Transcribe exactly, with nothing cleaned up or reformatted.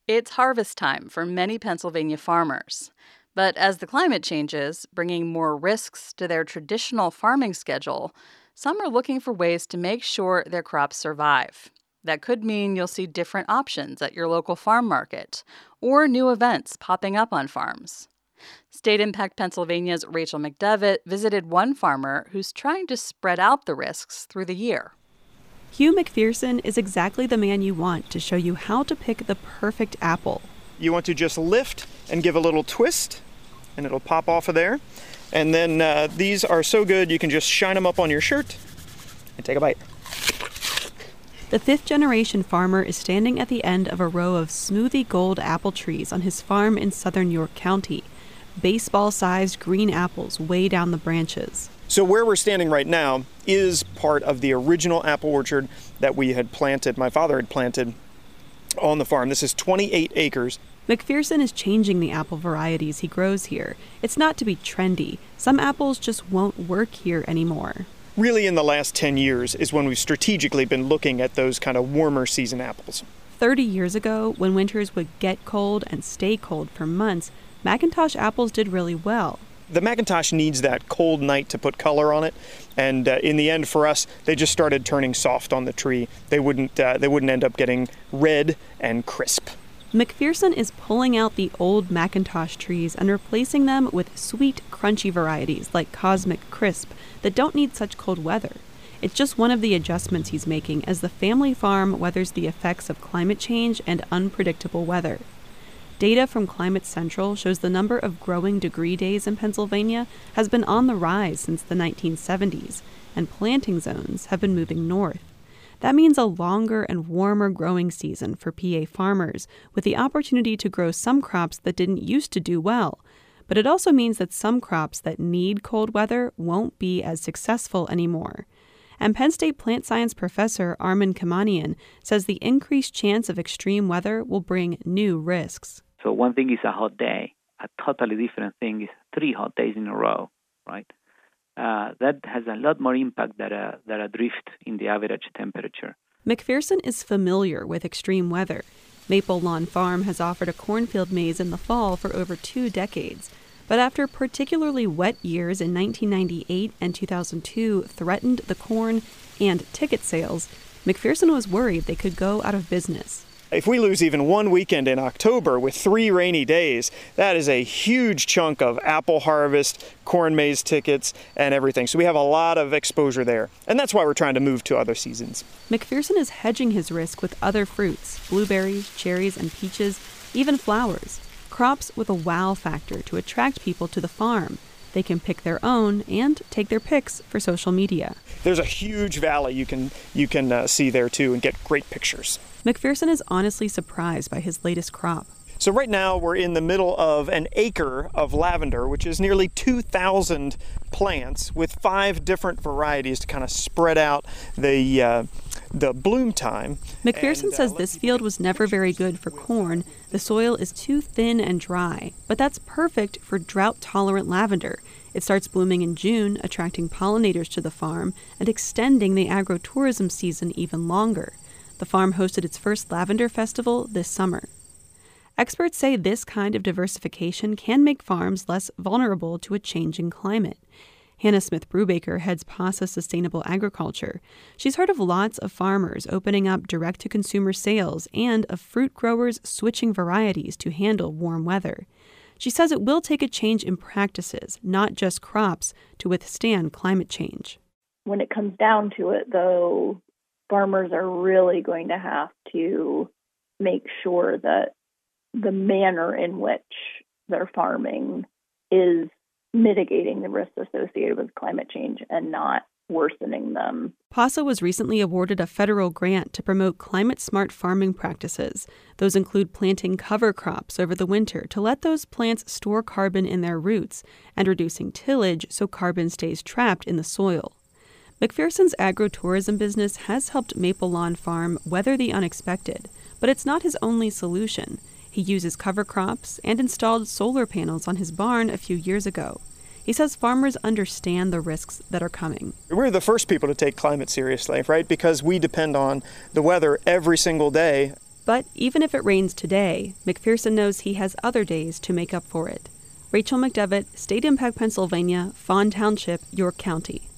It's harvest time for many Pennsylvania farmers. But as the climate changes, bringing more risks to their traditional farming schedule, some are looking for ways to make sure their crops survive. That could mean you'll see different options at your local farm market or new events popping up on farms. State Impact Pennsylvania's Rachel McDevitt visited one farmer who's trying to spread out the risks through the year. Hugh McPherson is exactly the man you want to show you how to pick the perfect apple. You want to just lift and give a little twist, and it'll pop off of there. And then uh, these are so good you can just shine them up on your shirt and take a bite. The fifth-generation farmer is standing at the end of a row of smoothie gold apple trees on his farm in southern York County. Baseball-sized green apples way down the branches. So where we're standing right now is part of the original apple orchard that we had planted, my father had planted on the farm. This is twenty-eight acres. McPherson is changing the apple varieties he grows here. It's not to be trendy. Some apples just won't work here anymore. Really, in the last ten years is when we've strategically been looking at those kind of warmer season apples. thirty years ago, when winters would get cold and stay cold for months, McIntosh apples did really well. The McIntosh needs that cold night to put color on it, and uh, in the end, for us, they just started turning soft on the tree. They wouldn't, uh, they wouldn't end up getting red and crisp. McPherson is pulling out the old McIntosh trees and replacing them with sweet, crunchy varieties like Cosmic Crisp that don't need such cold weather. It's just one of the adjustments he's making as the family farm weathers the effects of climate change and unpredictable weather. Data from Climate Central shows the number of growing degree days in Pennsylvania has been on the rise since the nineteen seventies, and planting zones have been moving north. That means a longer and warmer growing season for P A farmers, with the opportunity to grow some crops that didn't used to do well. But it also means that some crops that need cold weather won't be as successful anymore. And Penn State plant science professor Armin Kamanian says the increased chance of extreme weather will bring new risks. So one thing is a hot day. A totally different thing is three hot days in a row, right? Uh, that has a lot more impact than a, than a drift in the average temperature. McPherson is familiar with extreme weather. Maple Lawn Farm has offered a cornfield maze in the fall for over two decades. But after particularly wet years in nineteen ninety-eight and two thousand two threatened the corn and ticket sales, McPherson was worried they could go out of business. If we lose even one weekend in October with three rainy days, that is a huge chunk of apple harvest, corn maze tickets, and everything. So we have a lot of exposure there. And that's why we're trying to move to other seasons. McPherson is hedging his risk with other fruits, blueberries, cherries, and peaches, even flowers. Crops with a wow factor to attract people to the farm. They can pick their own and take their pics for social media. There's a huge valley you can you can uh, see there too and get great pictures. McPherson is honestly surprised by his latest crop. So right now we're in the middle of an acre of lavender, which is nearly two thousand plants with five different varieties to kind of spread out the uh, the bloom time. McPherson and, uh, says this field was never very good for corn. The soil is too thin and dry, but that's perfect for drought-tolerant lavender. It starts blooming in June, attracting pollinators to the farm and extending the agrotourism season even longer. The farm hosted its first lavender festival this summer. Experts say this kind of diversification can make farms less vulnerable to a changing climate. Hannah Smith Brubaker heads PASA Sustainable Agriculture. She's heard of lots of farmers opening up direct-to-consumer sales and of fruit growers switching varieties to handle warm weather. She says it will take a change in practices, not just crops, to withstand climate change. When it comes down to it, though, farmers are really going to have to make sure that the manner in which they're farming is mitigating the risks associated with climate change and not worsening them. PASA was recently awarded a federal grant to promote climate-smart farming practices. Those include planting cover crops over the winter to let those plants store carbon in their roots and reducing tillage so carbon stays trapped in the soil. McPherson's agrotourism business has helped Maple Lawn Farm weather the unexpected, but it's not his only solution. He uses cover crops and installed solar panels on his barn a few years ago. He says farmers understand the risks that are coming. We're the first people to take climate seriously, right? Because we depend on the weather every single day. But even if it rains today, McPherson knows he has other days to make up for it. Rachel McDevitt, State Impact Pennsylvania, Fawn Township, York County.